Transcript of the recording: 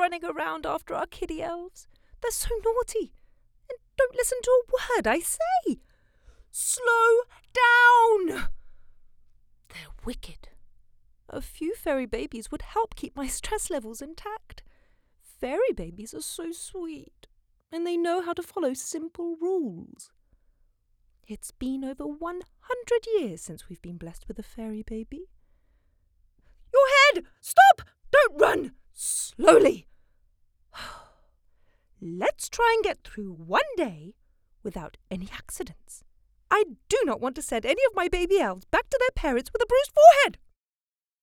running around after our kiddie elves. They're so naughty and don't listen to a word I say. Slow down! They're wicked. A few fairy babies would help keep my stress levels intact. Fairy babies are so sweet, and they know how to follow simple rules. It's been over 100 years since we've been blessed with a fairy baby. Your head! Stop! Don't run! Slowly! Let's try and get through one day without any accidents. I do not want to send any of my baby elves back to their parents with a bruised forehead.